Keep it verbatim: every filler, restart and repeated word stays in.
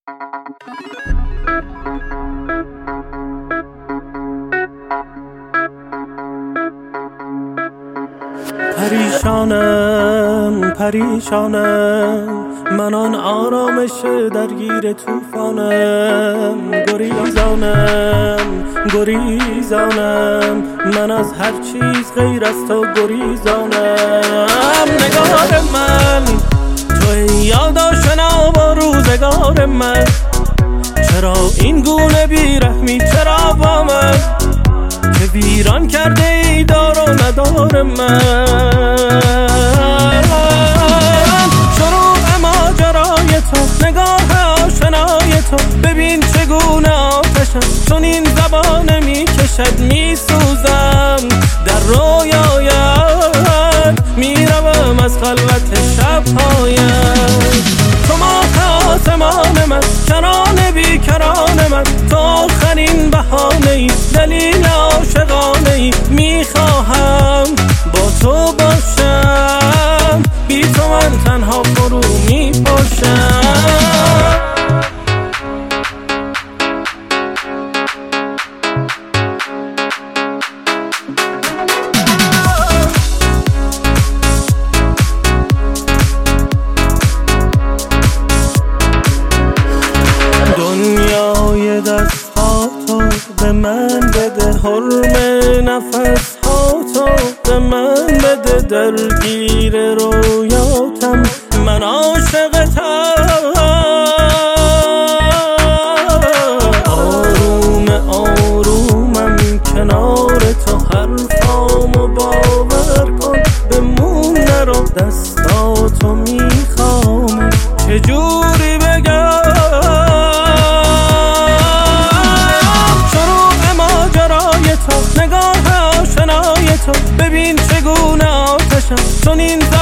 پریشانم پریشانم من آن آرامش درگیر طوفانم، گریزانم گریزانم من از هر چیز غیر از تو گریزانم. نگار من توی یاد آشنا با روزگار من، چرا این گونه بیرحمی چرا با من که ویران کرده ای دار و ندار من. شروع ماجرای تو نگاه آشنای تو، ببین چگونه آتشم چون این زبانه می کشد، می سوزم در رویایت، می روم از خلوت شبهایت. تو ماه آسمان من، کران بی کران من، تو آخرین بهانه ای، دلیل عاشقانه ای، می خواهم با تو باشم، بی تو من تنها فرو می پاشم. دنیای دست ها تو به من بده، حرم نفس ها تو به من بده، درگیر رویاتم من عاشقتم. آروم آرومم کنار تو، حرفامو باور کن بمون نرو، دستاتو میخوام چجوری بگم. نگاه آشنای تو، ببین چگونه آتشم چون این